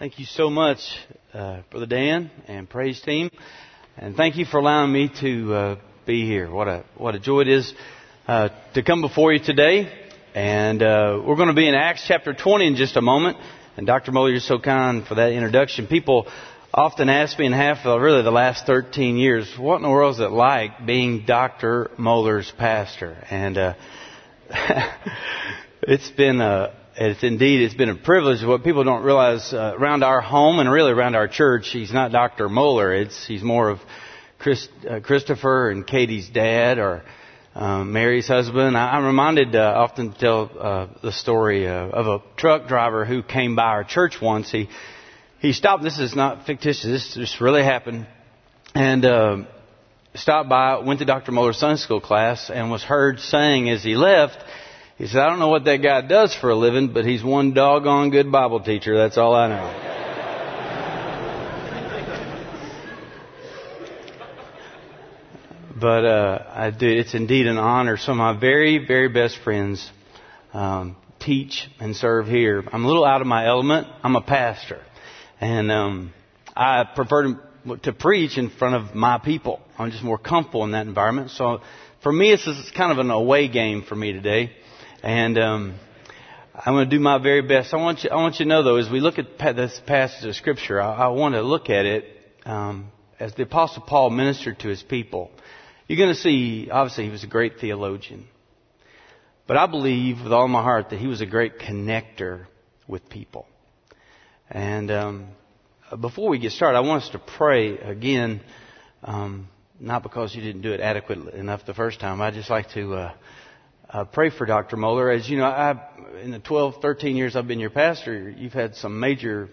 Thank you so much, Brother Dan and praise team, and thank you for allowing me to be here. What a joy it is to come before you today. And we're going to be in Acts chapter 20 in just a moment. And Dr. Moeller, you're so kind for that introduction. People often ask me in really the last 13 years, what in the world is it like being Dr. Moeller's pastor? And it's been a privilege. What people don't realize around our home and really around our church, he's not Dr. Moeller. He's more of Christopher and Katie's dad, or Mary's husband. I'm reminded often to tell the story of a truck driver who came by our church once. He stopped. This is not fictitious. This just really happened. And stopped by, went to Dr. Moeller's Sunday school class, and was heard saying as he left, he said, "I don't know what that guy does for a living, but he's one doggone good Bible teacher. That's all I know." But I do. It's indeed an honor. Some of my very, very best friends teach and serve here. I'm a little out of my element. I'm a pastor, and I prefer to preach in front of my people. I'm just more comfortable in that environment. So for me, it's kind of an away game for me today. And I'm going to do my very best. I want you to know, though, as we look at this passage of Scripture, I want to look at it as the Apostle Paul ministered to his people. You're going to see, obviously, he was a great theologian. But I believe with all my heart that he was a great connector with people. And before we get started, I want us to pray again, not because you didn't do it adequately enough the first time. I'd just like to pray for Dr. Moeller. As you know, in the 12, 13 years I've been your pastor, you've had some major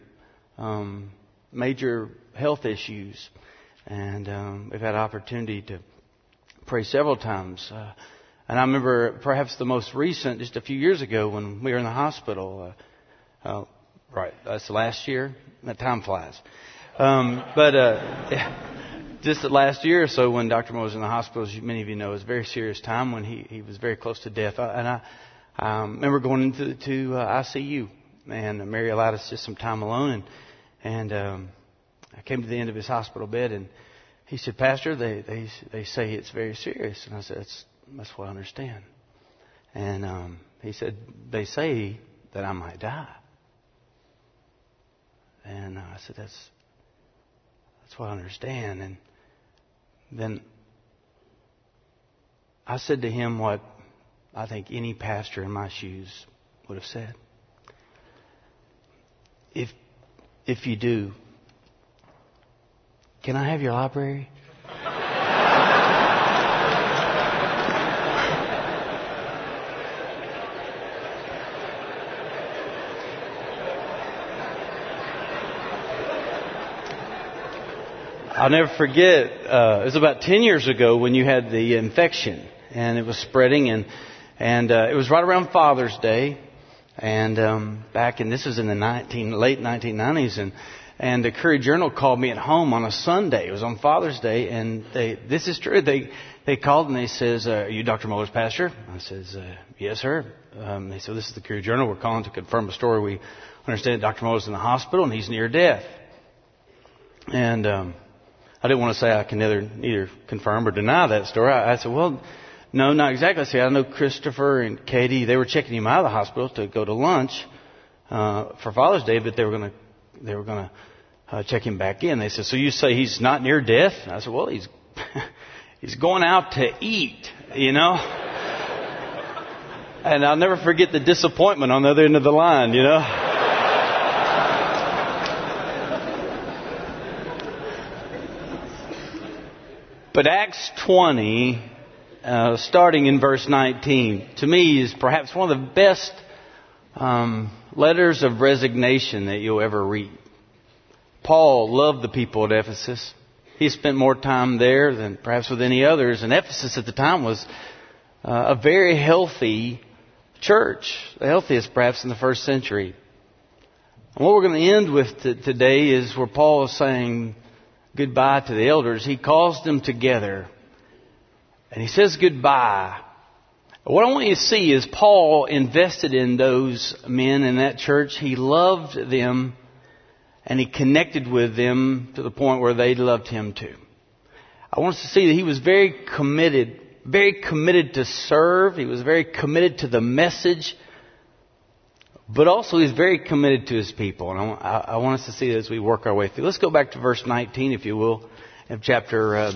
health issues. And we've had opportunity to pray several times. And I remember perhaps the most recent, just a few years ago when we were in the hospital. Right, that's last year. That time flies. Just the last year or so when Dr. Moeller was in the hospital, as many of you know, it was a very serious time when he was very close to death. I remember going into ICU, and Mary allowed us just some time alone. And I came to the end of his hospital bed, and he said, "Pastor, they say it's very serious." And I said, that's what I understand. And he said, "They say that I might die." And I said, that's what I understand. And then I said to him what I think any pastor in my shoes would have said. If you do, can I have your library? I'll never forget, it was about 10 years ago when you had the infection, and it was spreading, and it was right around Father's Day, and this was in the late 1990s, and the Courier Journal called me at home on a Sunday. It was on Father's Day, and this is true. They called and they says, "Are you Dr. Moeller's pastor?" I says, "Yes, sir." They said, "This is the Courier Journal. We're calling to confirm a story. We understand that Dr. Moeller's in the hospital and he's near death." And I didn't want to say I can neither confirm or deny that story. I said, "Well, no, not exactly." I said, "I know Christopher and Katie, they were checking him out of the hospital to go to lunch for Father's Day, but they were going to check him back in." They said, "So you say he's not near death?" And I said, "Well, he's going out to eat, you know." And I'll never forget the disappointment on the other end of the line, you know. But Acts 20, starting in verse 19, to me is perhaps one of the best letters of resignation that you'll ever read. Paul loved the people at Ephesus. He spent more time there than perhaps with any others. And Ephesus at the time was a very healthy church, the healthiest perhaps in the first century. And what we're going to end with today is where Paul is saying goodbye to the elders. He calls them together and he says goodbye. What I want you to see is Paul invested in those men in that church. He loved them And He connected with them to the point where they loved Him too. I want us to see that He was very committed to serve. He was very committed to the message. But also He's very committed to His people. And I want us to see that as we work our way through. Let's go back to verse 19, if you will, of chapter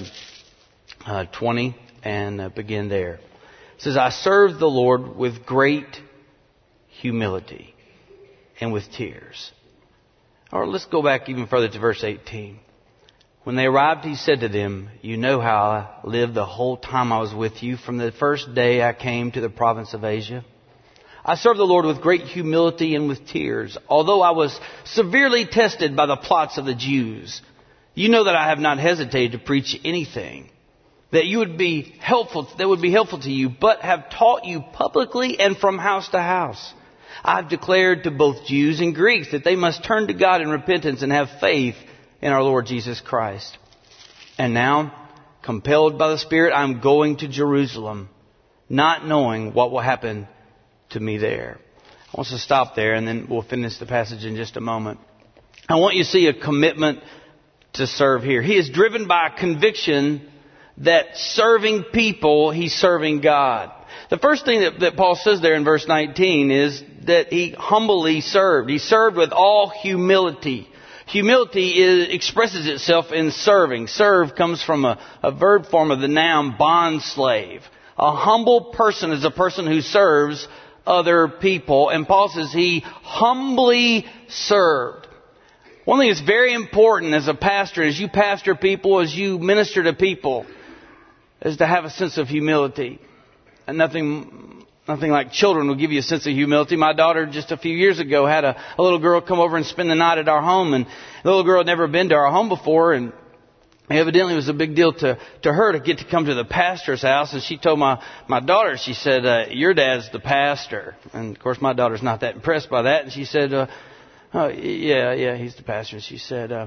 20, and begin there. It says, I served the Lord with great humility and with tears. Or let's go back even further to verse 18. When they arrived, He said to them, you know how I lived the whole time I was with you, from the first day I came to the province of Asia. I served the Lord with great humility and with tears, although I was severely tested by the plots of the Jews. You know that I have not hesitated to preach anything that would be helpful to you, but have taught you publicly and from house to house. I have declared to both Jews and Greeks that they must turn to God in repentance and have faith in our Lord Jesus Christ. And now, compelled by the Spirit, I am going to Jerusalem, not knowing what will happen to me there. I want us to stop there, and then we'll finish the passage in just a moment. I want you to see a commitment to serve here. He is driven by a conviction that serving people, he's serving God. The first thing that Paul says there in verse 19 is that he humbly served. He served with all humility. Humility expresses itself in serving. Serve comes from a verb form of the noun bondslave. A humble person is a person who serves other people. And Paul says he humbly served. One thing that's very important as a pastor, as you pastor people, as you minister to people, is to have a sense of humility. And nothing like children will give you a sense of humility. My daughter just a few years ago had a little girl come over and spend the night at our home. And the little girl had never been to our home before. And evidently it was a big deal to her to get to come to the pastor's house. And she told my daughter, she said, your dad's the pastor. And of course my daughter's not that impressed by that. And she said, oh, yeah, he's the pastor. And she said,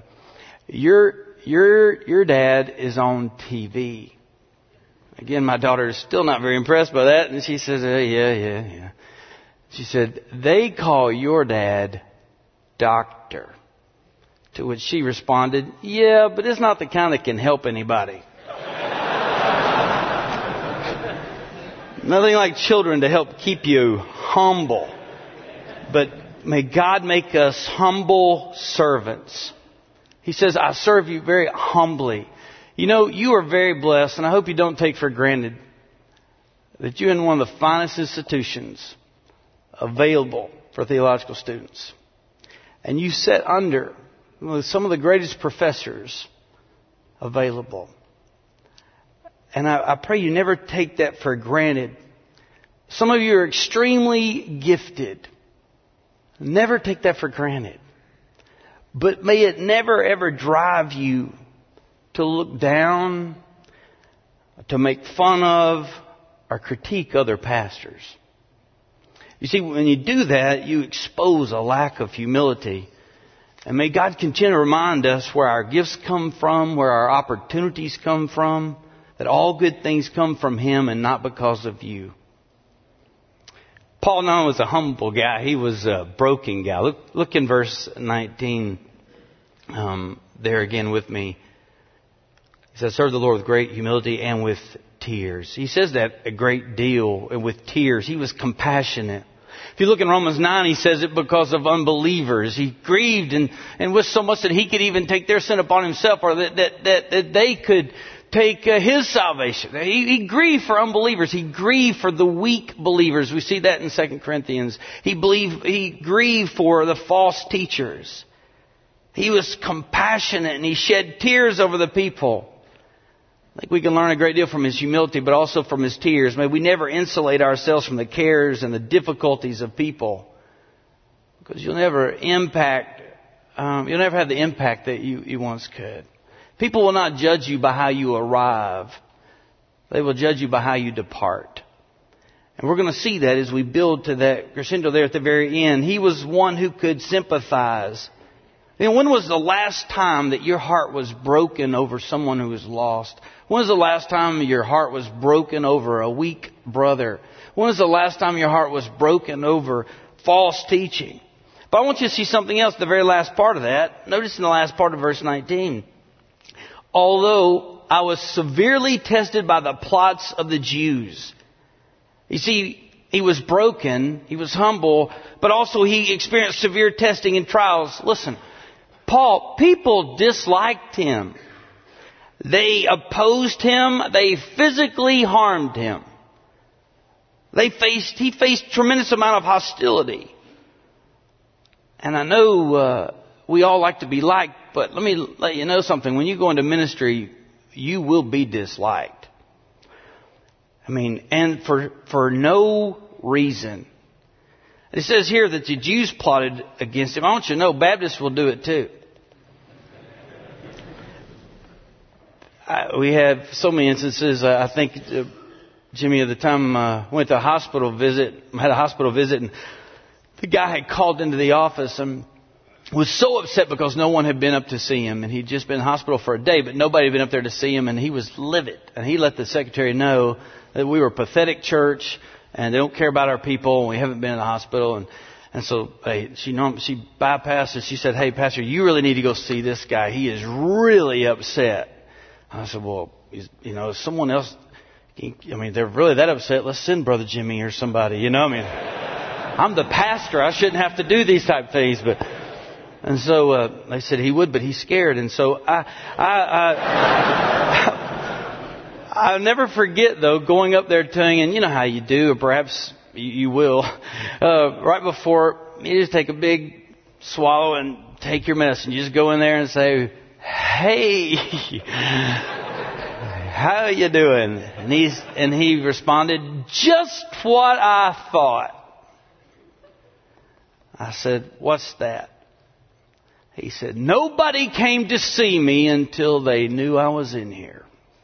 your dad is on TV. Again, my daughter is still not very impressed by that. And she says, yeah. She said, they call your dad doctor. To which she responded, yeah, but it's not the kind that can help anybody. Nothing like children to help keep you humble. But may God make us humble servants. He says, I serve you very humbly. You know, you are very blessed, and I hope you don't take for granted that you're in one of the finest institutions available for theological students. And you sit under some of the greatest professors available. And I pray you never take that for granted. Some of you are extremely gifted. Never take that for granted. But may it never ever drive you to look down, to make fun of, or critique other pastors. You see, when you do that, you expose a lack of humility. And may God continue to remind us where our gifts come from, where our opportunities come from, that all good things come from Him and not because of you. Paul not only was a humble guy, he was a broken guy. Look in verse 19 there again with me. He says, serve the Lord with great humility and with tears. He says that a great deal, and with tears. He was compassionate. If you look in Romans 9, he says it because of unbelievers. He grieved and was so much that he could even take their sin upon himself, or that they could take his salvation. He grieved for unbelievers. He grieved for the weak believers. We see that in 2 Corinthians. He grieved for the false teachers. He was compassionate and he shed tears over the people. I think we can learn a great deal from his humility, but also from his tears. May we never insulate ourselves from the cares and the difficulties of people, because you'll never have the impact that you once could. People will not judge you by how you arrive. They will judge you by how you depart. And we're going to see that as we build to that crescendo there at the very end. He was one who could sympathize. You know, when was the last time that your heart was broken over someone who was lost? When was the last time your heart was broken over a weak brother? When was the last time your heart was broken over false teaching? The But I want you to see something else, the very last part of that. Notice in the last part of verse 19. Although I was severely tested by the plots of the Jews. You see, he was broken, he was humble, but also he experienced severe testing and trials. Listen, Paul, people disliked him. They opposed him. They physically harmed him. He faced tremendous amount of hostility. And I know we all like to be liked, but let me let you know something. When you go into ministry, you will be disliked. I mean, and for no reason. It says here that the Jews plotted against him. I want you to know, Baptists will do it too. We have so many instances. I think Jimmy at the time went to a hospital visit, and the guy had called into the office and was so upset because no one had been up to see him, and he'd just been in hospital for a day, but nobody had been up there to see him, and he was livid. And he let the secretary know that we were a pathetic church and they don't care about our people, and we haven't been in the hospital. And so she bypassed it. She said, "Hey, Pastor, you really need to go see this guy. He is really upset." I said, "Well, someone else, they're really that upset. Let's send Brother Jimmy or somebody, I'm the pastor. I shouldn't have to do these type of things." And so they said he would, but he's scared. And so I'll never forget, though, going up there telling, and you know how you do, or perhaps you will, right before, you just take a big swallow and take your medicine. You just go in there and say, "Hey, how you doing?" And he responded, "Just what I thought." I said, "What's that?" He said, "Nobody came to see me until they knew I was in here."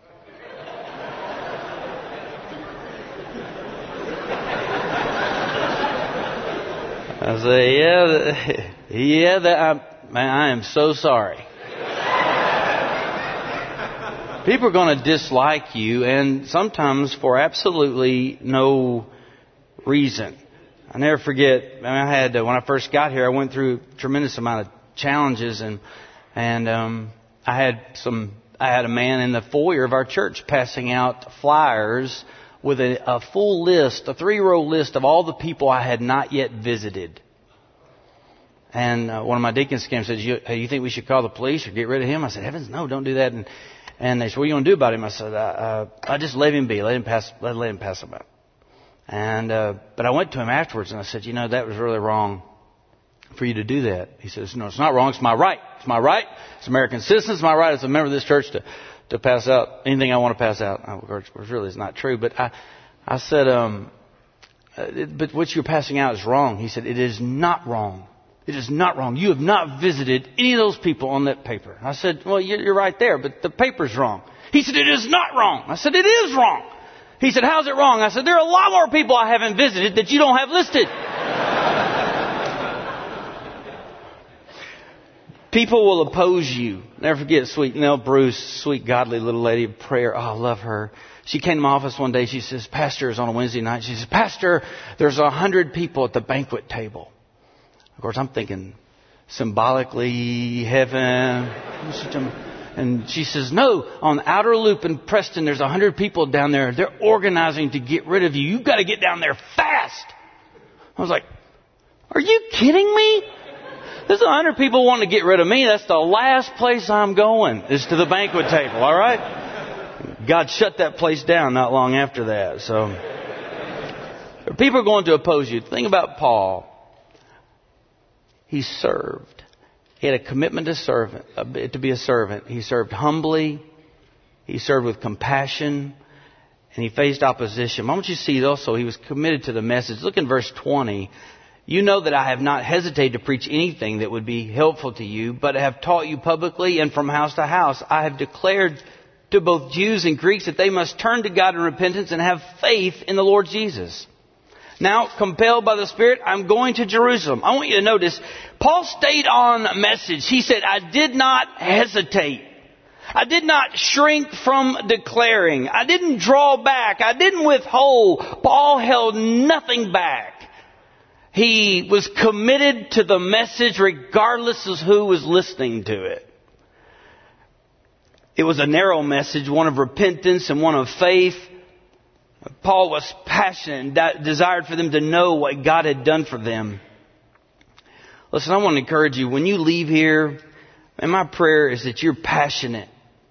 I said, I am so sorry. People are going to dislike you, and sometimes for absolutely no reason. I never forget, when I first got here, I went through a tremendous amount of challenges, and I had a man in the foyer of our church passing out flyers with a full list, a 3-row list of all the people I had not yet visited. And one of my deacons came and said, "You think we should call the police or get rid of him?" I said, "Heavens, no, don't do that." And they said, "What are you going to do about him?" I said, I just let him be. Let him pass him up. But I went to him afterwards and I said, "That was really wrong for you to do that." He says, "No, it's not wrong. It's my right. It's my right. It's American citizens. It's my right as a member of this church to pass out anything I want to pass out." Which really is not true. But I said, "But what you're passing out is wrong." He said, "It is not wrong. It is not wrong. You have not visited any of those people on that paper." I said, "Well, you're right there, but the paper's wrong." He said, "It is not wrong." I said, "It is wrong." He said, "How's it wrong?" I said, "There are a lot more people I haven't visited that you don't have listed." People will oppose you. Never forget sweet Nell Bruce, sweet godly little lady of prayer. Oh, I love her. She came to my office one day. She says, "Pastor," it was on a Wednesday night. She says, "Pastor, there's 100 people at the banquet table." Of course, I'm thinking symbolically heaven. And she says, "No, on Outer Loop in Preston, there's 100 people down there. They're organizing to get rid of you. You've got to get down there fast." I was like, "Are you kidding me? There's 100 people wanting to get rid of me. That's the last place I'm going, is to the banquet table, all right?" God shut that place down not long after that. So people are going to oppose you. The thing about Paul, he served. He had a commitment to be a servant. He served humbly. He served with compassion. And he faced opposition. I want you to see also he was committed to the message. Look in verse 20. "You know that I have not hesitated to preach anything that would be helpful to you, but have taught you publicly and from house to house. I have declared to both Jews and Greeks that they must turn to God in repentance and have faith in the Lord Jesus. Now, compelled by the Spirit, I'm going to Jerusalem." I want you to notice, Paul stayed on message. He said, "I did not hesitate. I did not shrink from declaring. I didn't draw back. I didn't withhold." Paul held nothing back. He was committed to the message regardless of who was listening to it. It was a narrow message, one of repentance and one of faith. Paul was passionate and desired for them to know what God had done for them. Listen, I want to encourage you, when you leave here, and my prayer is that you're passionate.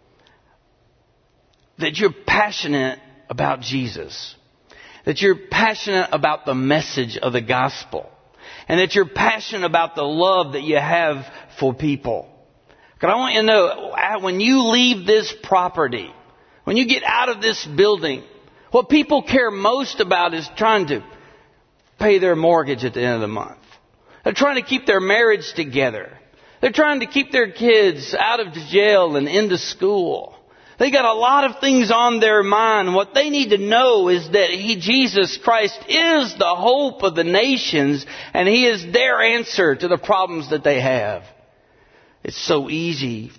That you're passionate about Jesus. That you're passionate about the message of the gospel. And that you're passionate about the love that you have for people. Because I want you to know, when you leave this property, when you get out of this building, what people care most about is trying to pay their mortgage at the end of the month. They're trying to keep their marriage together. They're trying to keep their kids out of jail and into school. They got a lot of things on their mind. What they need to know is that Jesus Christ is the hope of the nations, and He is their answer to the problems that they have. It's so easy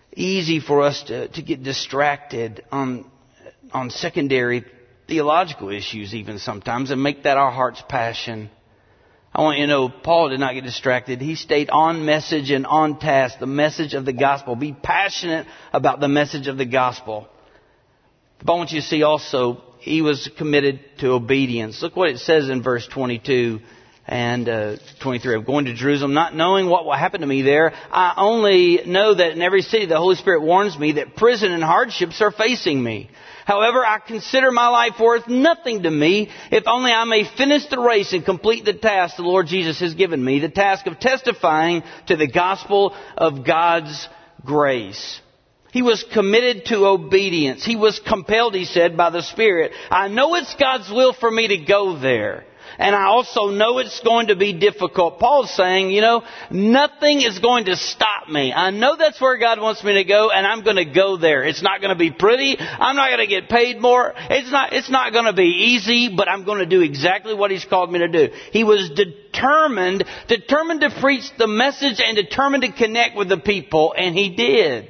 for us to get distracted on secondary theological issues even sometimes and make that our heart's passion. I want you to know, Paul did not get distracted. He stayed on message and on task, the message of the gospel. Be passionate about the message of the gospel. But I want you to see also, he was committed to obedience. Look what it says in verse 22 and 23. I'm going to Jerusalem, not knowing what will happen to me there. I only know that in every city the Holy Spirit warns me that prison and hardships are facing me. However, I consider my life worth nothing to me, if only I may finish the race and complete the task the Lord Jesus has given me, the task of testifying to the gospel of God's grace. He was committed to obedience. He was compelled, he said, by the Spirit. I know it's God's will for me to go there. And I also know it's going to be difficult. Paul's saying, nothing is going to stop me. I know that's where God wants me to go, and I'm going to go there. It's not going to be pretty. I'm not going to get paid more. It's not going to be easy, but I'm going to do exactly what He's called me to do. He was determined to preach the message and determined to connect with the people, and he did.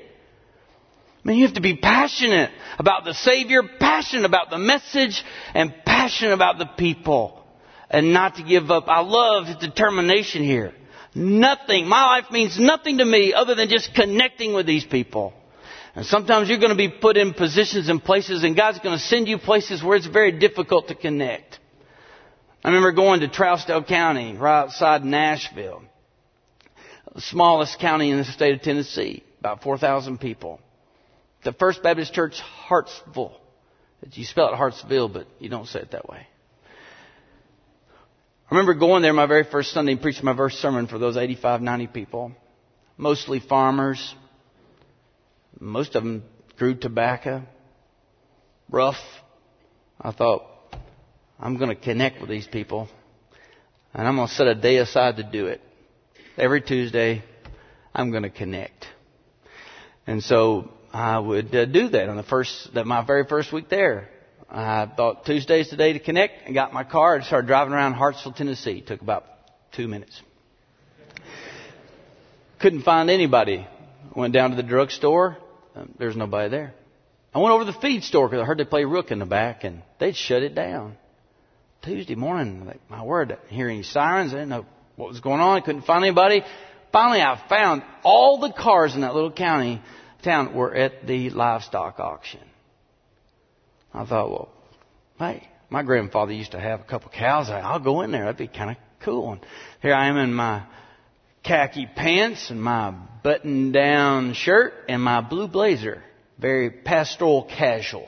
You have to be passionate about the Savior, passionate about the message, and passionate about the people. And not to give up. I love his determination here. Nothing. My life means nothing to me other than just connecting with these people. And sometimes you're going to be put in positions and places, and God's going to send you places where it's very difficult to connect. I remember going to Trousdale County, right outside Nashville. The smallest county in the state of Tennessee. About 4,000 people. The First Baptist Church, Hartsville. You spell it Hartsville, but you don't say it that way. I remember going there my very first Sunday and preaching my first sermon for those 85, 90 people. Mostly farmers. Most of them grew tobacco. Rough. I thought, I'm going to connect with these people. And I'm going to set a day aside to do it. Every Tuesday, I'm going to connect. And so I would do that on my very first week there. I thought Tuesday's the day to connect and got my car and started driving around Hartsville, Tennessee. It took about 2 minutes. Couldn't find anybody. Went down to the drugstore. There's nobody there. I went over to the feed store because I heard they play Rook in the back and they'd shut it down. Tuesday morning, my word, hearing sirens. I didn't know what was going on. I couldn't find anybody. Finally, I found all the cars in that little town were at the livestock auction. I thought, hey, my grandfather used to have a couple cows. I'll go in there. That'd be kind of cool. And here I am in my khaki pants and my button-down shirt and my blue blazer. Very pastoral casual.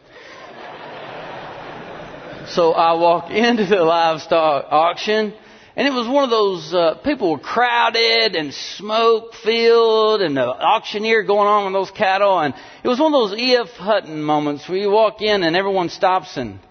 So I walk into the livestock auction, and it was one of those, people were crowded and smoke filled and the auctioneer going on with those cattle. And it was one of those E.F. Hutton moments where you walk in and everyone stops and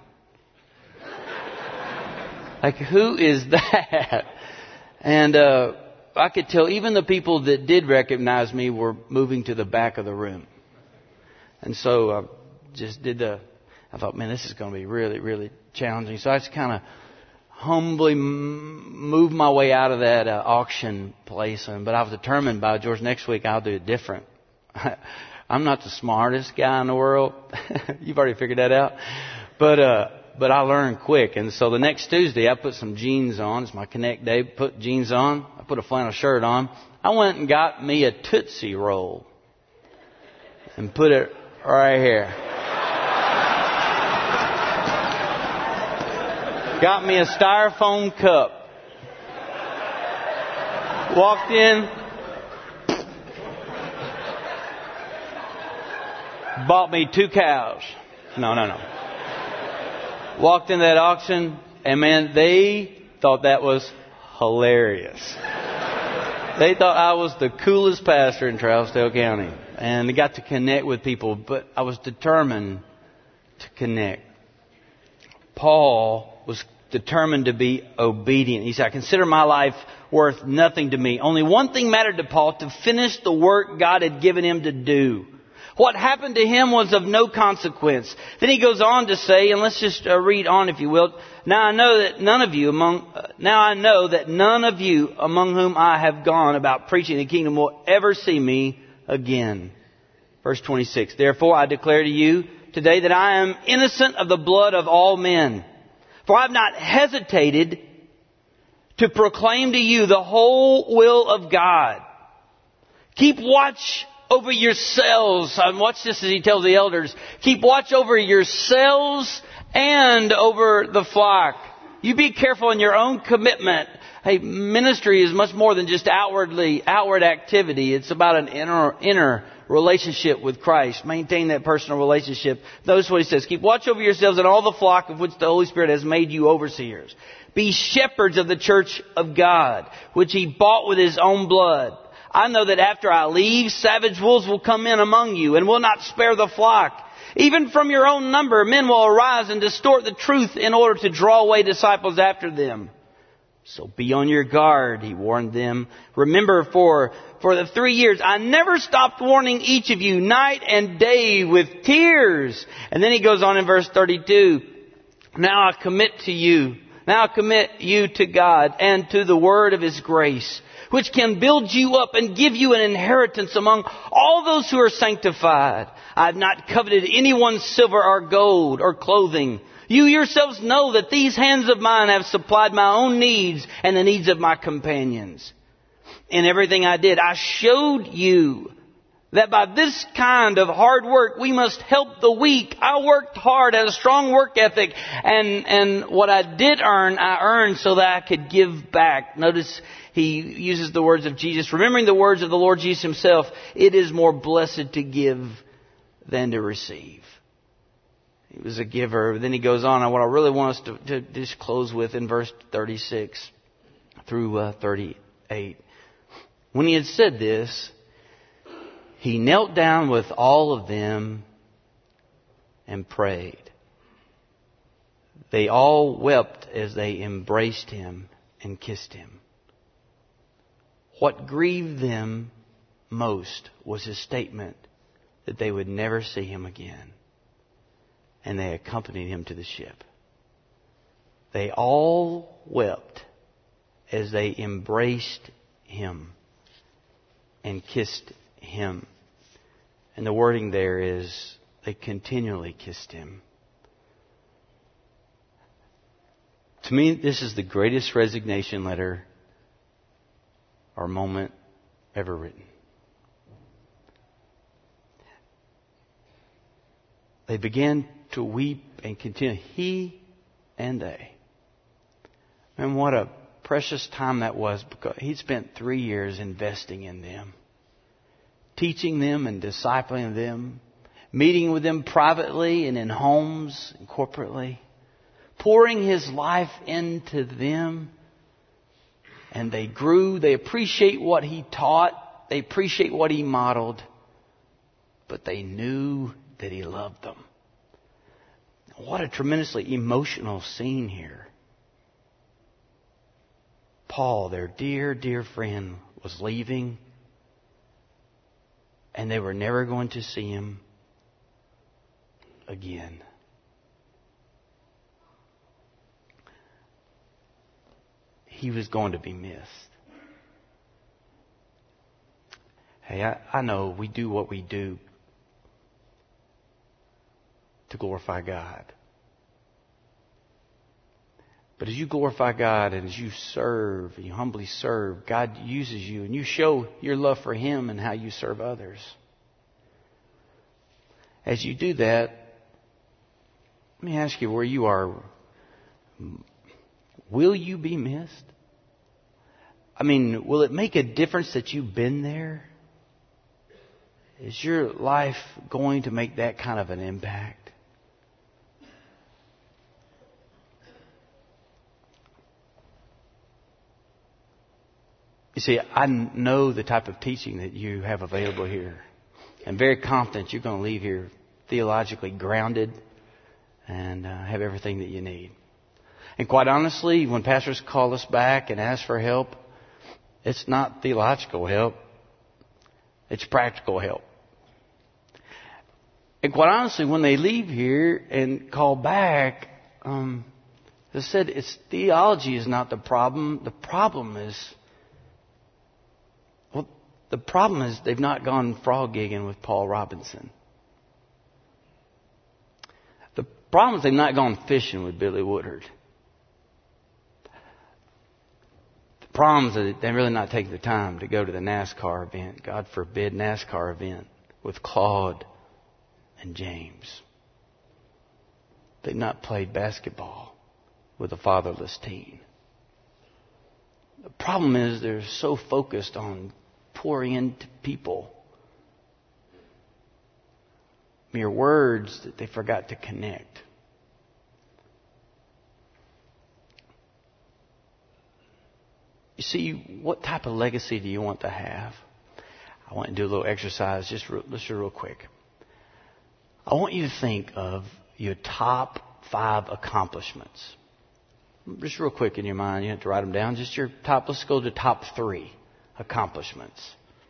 like, who is that? And I could tell even the people that did recognize me were moving to the back of the room. And so I just I thought, man, this is going to be really, really challenging. So I just kind of humbly moved my way out of that auction place. But I was determined by George, next week I'll do it different. I'm not the smartest guy in the world. You've already figured that out. But but I learned quick. And so the next Tuesday, I put some jeans on. It's my Connect Day. Put jeans on. I put a flannel shirt on. I went and got me a Tootsie Roll and put it right here. Got me a styrofoam cup. Walked in. Bought me 2 cows. No. Walked in that auction, and man, they thought that was hilarious. They thought I was the coolest pastor in Trousdale County. And I got to connect with people, but I was determined to connect. Paul was determined to be obedient. He said, I consider my life worth nothing to me. Only one thing mattered to Paul, to finish the work God had given him to do. What happened to him was of no consequence. Then he goes on to say, and let's just read on if you will. Now I know that none of you among whom I have gone about preaching the kingdom will ever see me again. Verse 26. Therefore I declare to you today that I am innocent of the blood of all men. For I have not hesitated to proclaim to you the whole will of God. Keep watch over yourselves. Watch this as he tells the elders. Keep watch over yourselves and over the flock. You be careful in your own commitment. Hey, ministry is much more than just outward activity. It's about an inner relationship with Christ. Maintain that personal relationship. Notice what he says. Keep watch over yourselves and all the flock of which the Holy Spirit has made you overseers. Be shepherds of the church of God, which he bought with his own blood. I know that after I leave, savage wolves will come in among you and will not spare the flock. Even from your own number, men will arise and distort the truth in order to draw away disciples after them. So be on your guard, he warned them. Remember, for the 3 years, I never stopped warning each of you night and day with tears. And then he goes on in verse 32. Now I commit you to God and to the word of his grace, which can build you up and give you an inheritance among all those who are sanctified. I have not coveted anyone's silver or gold or clothing. You yourselves know that these hands of mine have supplied my own needs and the needs of my companions. In everything I did, I showed you that by this kind of hard work, we must help the weak. I worked hard, had a strong work ethic, and what I did earn, I earned so that I could give back. Notice he uses the words of Jesus. Remembering the words of the Lord Jesus himself, it is more blessed to give than to receive. He was a giver. Then he goes on, and what I really want us to just close with in verse 36 through 38. When he had said this, he knelt down with all of them and prayed. They all wept as they embraced him and kissed him. What grieved them most was his statement that they would never see him again. And they accompanied him to the ship. They all wept as they embraced him and kissed him. And the wording there is, they continually kissed him. To me, this is the greatest resignation letter or moment ever written. They began to weep and continue. He and they. And what a precious time that was, because he'd spent 3 years investing in them, teaching them and discipling them, meeting with them privately and in homes and corporately, pouring his life into them. And they grew. They appreciate what he taught. They appreciate what he modeled. But they knew that he loved them. What a tremendously emotional scene here. Paul, their dear, dear friend, was leaving, and they were never going to see him again. He was going to be missed. Hey, I know we do what we do to glorify God. But as you glorify God and as you serve and you humbly serve, God uses you and you show your love for Him and how you serve others. As you do that, let me ask you where you are. Will you be missed? I mean, will it make a difference that you've been there? Is your life going to make that kind of an impact? You see, I know the type of teaching that you have available here. I'm very confident you're going to leave here theologically grounded and have everything that you need. And quite honestly, when pastors call us back and ask for help, it's not theological help. It's practical help. And quite honestly, when they leave here and call back, as I said, theology is not the problem. The problem is they've not gone frog gigging with Paul Robinson. The problem is they've not gone fishing with Billy Woodard. The problem is that they're really not taking the time to go to the NASCAR event, God forbid NASCAR event, with Claude and James. They've not played basketball with a fatherless teen. The problem is they're so focused on pouring into people mere words that they forgot to connect. You see, what type of legacy do you want to have? I want to do a little exercise just real quick. I want you to think of your top 5 accomplishments. Just real quick in your mind. You don't have to write them down. Just your top. Let's go to top 3 accomplishments.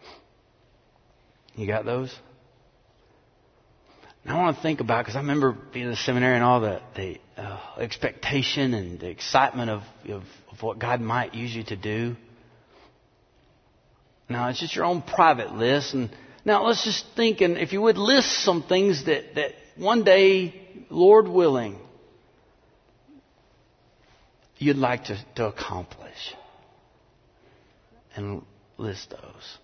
You got those? Now I want to think about, because I remember being in the seminary and all the expectation and the excitement of what God might use you to do. Now it's just your own private list. And now let's just think, and if you would list some things that one day, Lord willing, you'd like to accomplish. And list those.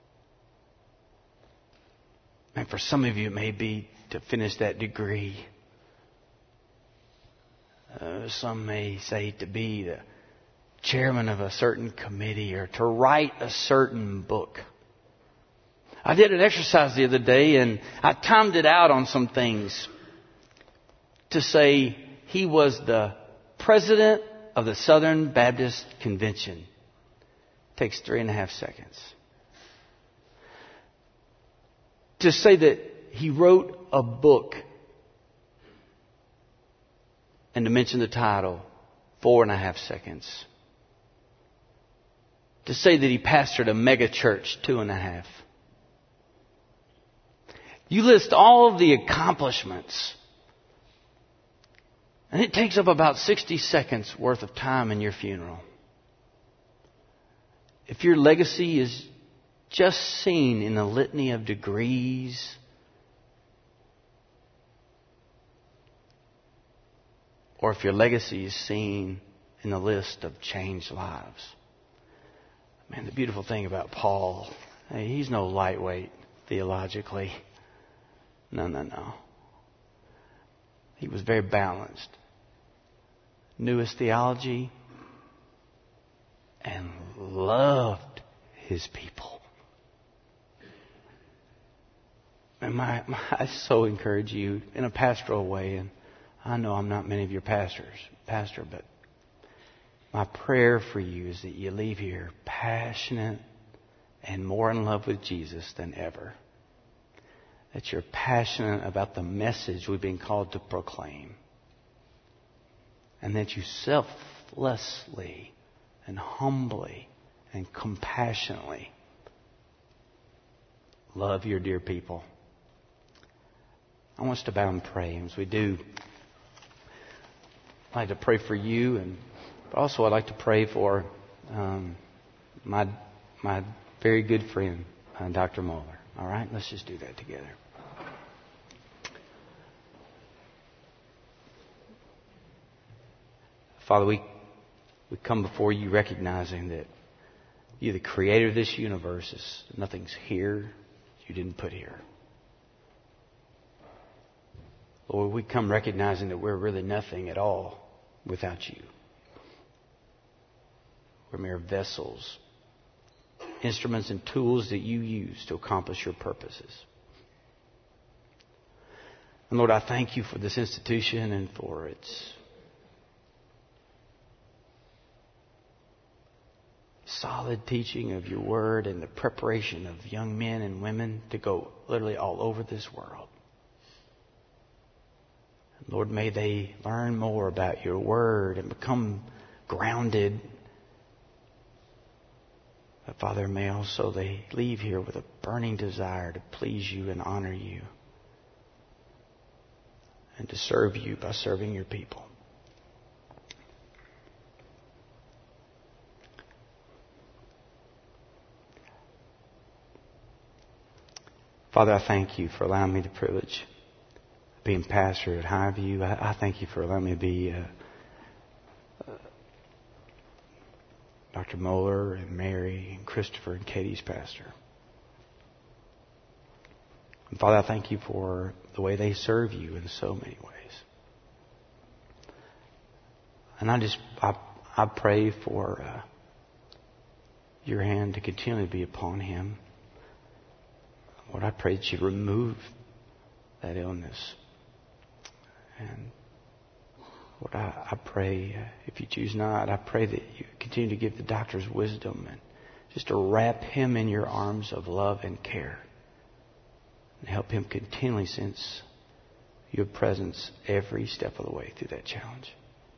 And for some of you, it may be to finish that degree. Some may say to be the chairman of a certain committee or to write a certain book. I did an exercise the other day and I timed it out on some things to say he was the president of the Southern Baptist Convention. Takes 3.5 seconds. To say that he wrote a book and to mention the title, 4.5 seconds. To say that he pastored a mega church, 2.5. You list all of the accomplishments, and it takes up about 60 seconds worth of time in your funeral. If your legacy is just seen in a litany of degrees, or if your legacy is seen in the list of changed lives. Man, the beautiful thing about Paul, he's no lightweight theologically. No. He was very balanced. Knew his theology and loved his people. And I so encourage you in a pastoral way, and I know I'm not many of your pastor, but my prayer for you is that you leave here passionate and more in love with Jesus than ever. That you're passionate about the message we've been called to proclaim. And that you selflessly and humbly and compassionately love your dear people. I want us to bow and pray. As we do, I'd like to pray for you, but also I'd like to pray for my very good friend, Dr. Moeller. All right? Let's just do that together. Father, we come before you recognizing that you're the creator of this universe. Nothing's here you didn't put here. Lord, we come recognizing that we're really nothing at all without you. We're mere vessels, instruments and tools that you use to accomplish your purposes. And Lord, I thank you for this institution and for its solid teaching of your word and the preparation of young men and women to go literally all over this world. Lord, may they learn more about your word and become grounded. But Father, may also they leave here with a burning desire to please you and honor you and to serve you by serving your people. Father, I thank you for allowing me the privilege of being pastor at Highview. I thank you for allowing me to be Dr. Moeller and Mary and Christopher and Katie's pastor. And Father, I thank you for the way they serve you in so many ways. And I pray for your hand to continually be upon him. Lord, I pray that you remove that illness. And Lord, I pray, if you choose not, I pray that you continue to give the doctors wisdom and just to wrap him in your arms of love and care. And help him continually sense your presence every step of the way through that challenge.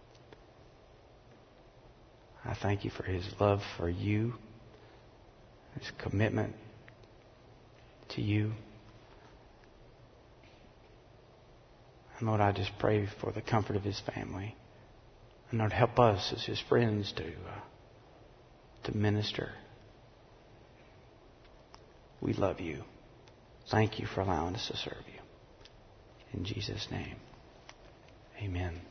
I thank you for his love for you, his commitment to you. And Lord, I just pray for the comfort of his family. And Lord, help us as his friends to minister. We love you. Thank you for allowing us to serve you. In Jesus' name, amen.